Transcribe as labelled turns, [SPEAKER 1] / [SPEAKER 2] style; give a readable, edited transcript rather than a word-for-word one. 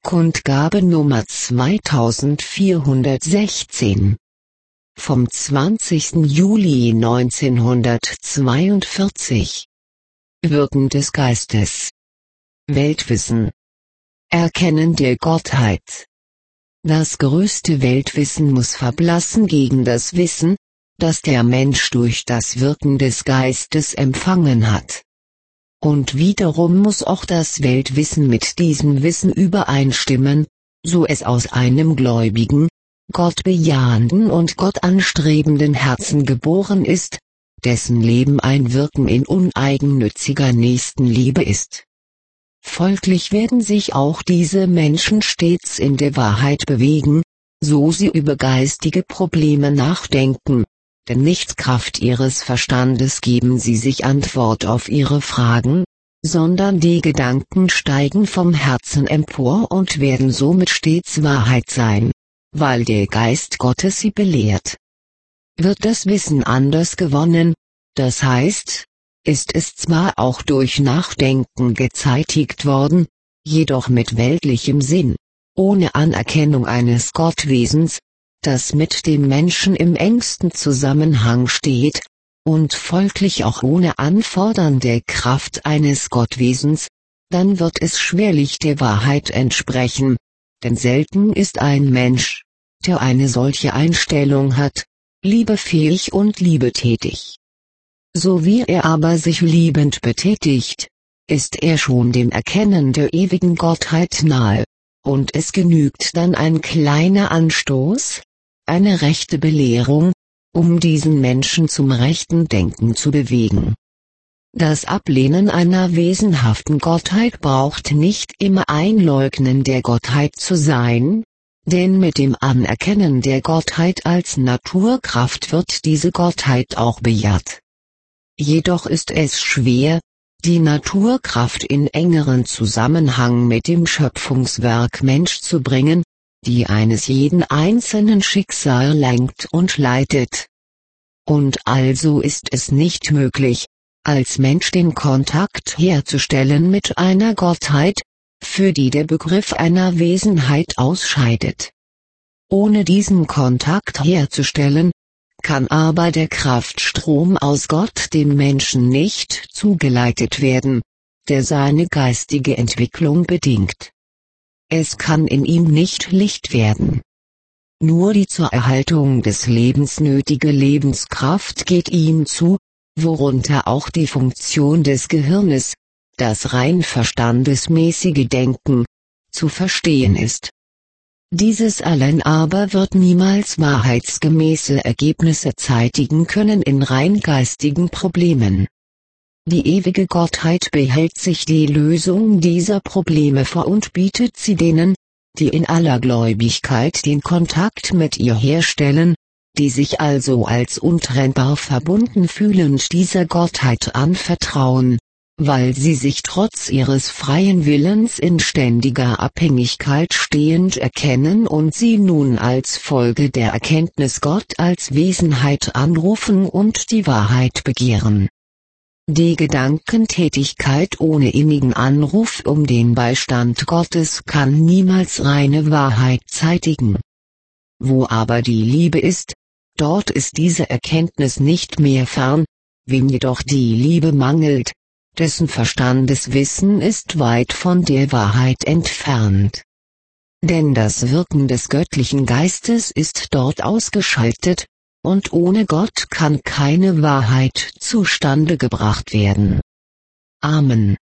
[SPEAKER 1] Kundgabe Nummer 2416 vom 20. Juli 1942. Wirken des Geistes. Weltwissen. Erkennen der Gottheit. Das größte Weltwissen muss verblassen gegen das Wissen, das der Mensch durch das Wirken des Geistes empfangen hat. Und wiederum muss auch das Weltwissen mit diesem Wissen übereinstimmen, so es aus einem gläubigen, gottbejahenden und gottanstrebenden Herzen geboren ist, dessen Leben ein Wirken in uneigennütziger Nächstenliebe ist. Folglich werden sich auch diese Menschen stets in der Wahrheit bewegen, so sie über geistige Probleme nachdenken, denn nicht Kraft ihres Verstandes geben sie sich Antwort auf ihre Fragen, sondern die Gedanken steigen vom Herzen empor und werden somit stets Wahrheit sein, weil der Geist Gottes sie belehrt. Wird das Wissen anders gewonnen, das heißt, ist es zwar auch durch Nachdenken gezeitigt worden, jedoch mit weltlichem Sinn, ohne Anerkennung eines Gottwesens, das mit dem Menschen im engsten Zusammenhang steht, und folglich auch ohne Anfordern der Kraft eines Gottwesens, dann wird es schwerlich der Wahrheit entsprechen, denn selten ist ein Mensch, der eine solche Einstellung hat, liebefähig und liebetätig. So wie er aber sich liebend betätigt, ist er schon dem Erkennen der ewigen Gottheit nahe, und es genügt dann ein kleiner Anstoß, eine rechte Belehrung, um diesen Menschen zum rechten Denken zu bewegen. Das Ablehnen einer wesenhaften Gottheit braucht nicht immer Einleugnen der Gottheit zu sein, denn mit dem Anerkennen der Gottheit als Naturkraft wird diese Gottheit auch bejaht. Jedoch ist es schwer, die Naturkraft in engeren Zusammenhang mit dem Schöpfungswerk Mensch zu bringen, die eines jeden einzelnen Schicksal lenkt und leitet. Und also ist es nicht möglich, als Mensch den Kontakt herzustellen mit einer Gottheit, für die der Begriff einer Wesenheit ausscheidet. Ohne diesen Kontakt herzustellen, kann aber der Kraftstrom aus Gott dem Menschen nicht zugeleitet werden, der seine geistige Entwicklung bedingt. Es kann in ihm nicht Licht werden. Nur die zur Erhaltung des Lebens nötige Lebenskraft geht ihm zu, worunter auch die Funktion des Gehirnes, das rein verstandesmäßige Denken, zu verstehen ist. Dieses allein aber wird niemals wahrheitsgemäße Ergebnisse zeitigen können in rein geistigen Problemen. Die ewige Gottheit behält sich die Lösung dieser Probleme vor und bietet sie denen, die in aller Gläubigkeit den Kontakt mit ihr herstellen, die sich also als untrennbar verbunden fühlend dieser Gottheit anvertrauen, weil sie sich trotz ihres freien Willens in ständiger Abhängigkeit stehend erkennen und sie nun als Folge der Erkenntnis Gott als Wesenheit anrufen und die Wahrheit begehren. Die Gedankentätigkeit ohne innigen Anruf um den Beistand Gottes kann niemals reine Wahrheit zeitigen. Wo aber die Liebe ist, dort ist diese Erkenntnis nicht mehr fern, wem jedoch die Liebe mangelt, dessen Verstandeswissen ist weit von der Wahrheit entfernt. Denn das Wirken des göttlichen Geistes ist dort ausgeschaltet, und ohne Gott kann keine Wahrheit zustande gebracht werden. Amen.